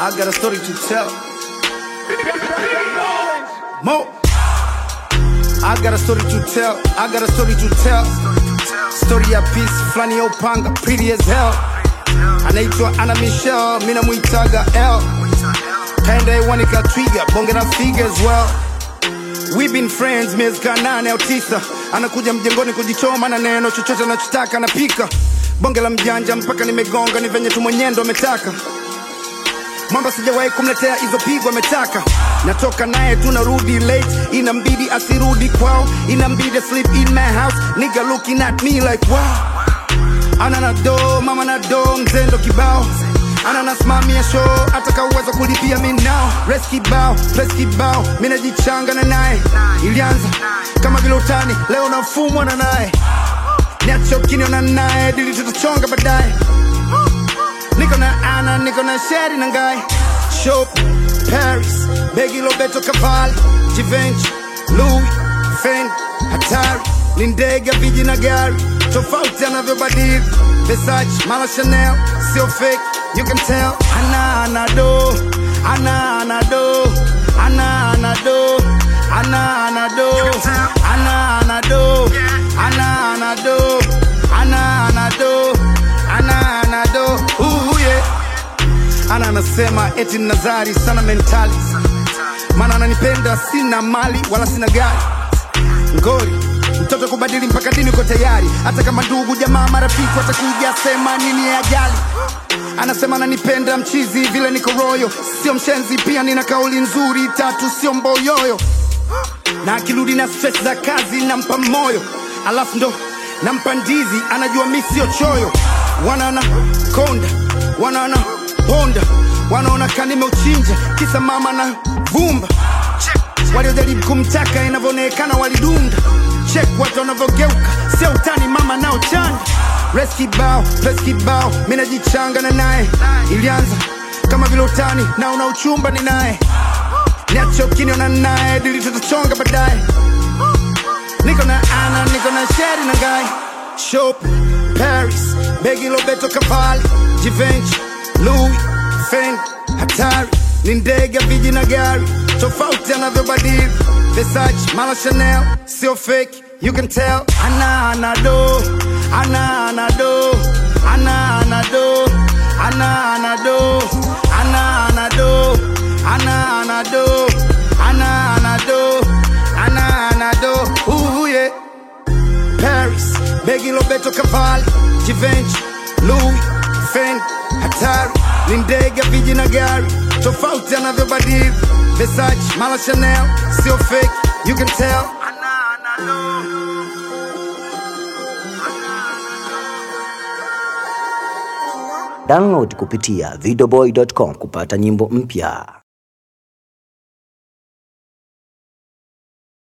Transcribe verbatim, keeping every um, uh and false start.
I got a story to tell. Mo, I got a story to tell. I got a story to tell. Story ya peace, flani ya upanga, pretty as hell. Anaitwa Anna Michelle, mina muitaga L. Kaenda hewani katwiga, bonge na figa as well. We've been friends, miezi nane au tisa. Anakuja mjengoni kujichoma na neno chochote anachotaka anapika. Bonge la mjanja mpaka nimegonga, ni venye tu mwenyendo ametaka. Mamba sijawahi kumletea hizo pigo ametaka. Natoka naye tunarudi late, inambidi asirudi kwao, inambidi sleep in my house. Nigga looking at me like wow. Ana na do, mama na do, mzendo kibao. Ana nasimamia show, ataka uwezo kulipia mi now. Rest kibao, press kibao, mina jichanga na nae. Ilianza kama vile utani, leo nafumwa na nae. Niacho kinyo na nae, dili tutachonga badaye. Niko na Anna, niko na Sherry na Guy. Shop, Paris, Begi Lobeto Cavalli, Givenchy, Louis, Fendi, Hatari, Lindega, Vigi na Gary. Tofauti anavyobadili, Versace, Mala Chanel, sio fake, you can tell. Ana ana do, ana ana do, ana ana do, ana ana do, ana ana do, ana ana do, ana ana do, ana ana do. Ooh yeah. Ana anasema eti Nazari sana mentali, maana ananipenda sina mali wala sina gari. Ngori mtoto kubadili mpaka dini uko tayari. Hata kama ndugu jamaa marafiki watakuja sema nini ya ajali. Anasema ananipenda mchizi vile niko royo, sio mshenzi, pia nina kauli nzuri tatu sio mboyoyo. Na akirudi na stress za kazi nampa moyo, alafu ndo nampa ndizi, anajua mimi sio choyo. Wanaona konda, wanaona bonda, wanaona kanime uchinja kisa mama na vumba. Waliojaribu kumtaka inavyoonekana walidunda. Check watu wanavyogeuka, sio utani mama nao chanda. Rest kibao, press kibao, mina jichanga na nae. Ilianza kama vile utani, na una uchumba ni nae. Niacho kinyo na nae, dili tutachonga badaye. Niko na Anna, niko na Sherry na Guy. Shop, Paris, Begi Lobeto Cavalli, Givenchy, Louis, Fendi, Hatari, Lindega, Vigi na Gary. Tofauti anavyobadili, Versace, Mala Chanel, sio fake, you can tell. Ana ana do, ana ana do, ana ana do, ana ana do, ana ana do, ana ana do, ana ana do, ana ana do. Ooh yeah. Paris, Begi Lobeto Cavalli, Givenchy, Louis, Fendi, Hatari, Lindega, Vigi na Gary. Tofauti anavyobadili, Versace, Mala Chanel, sio fake, you can tell. Download kupitia videoboy dot com kupata nyimbo mpya.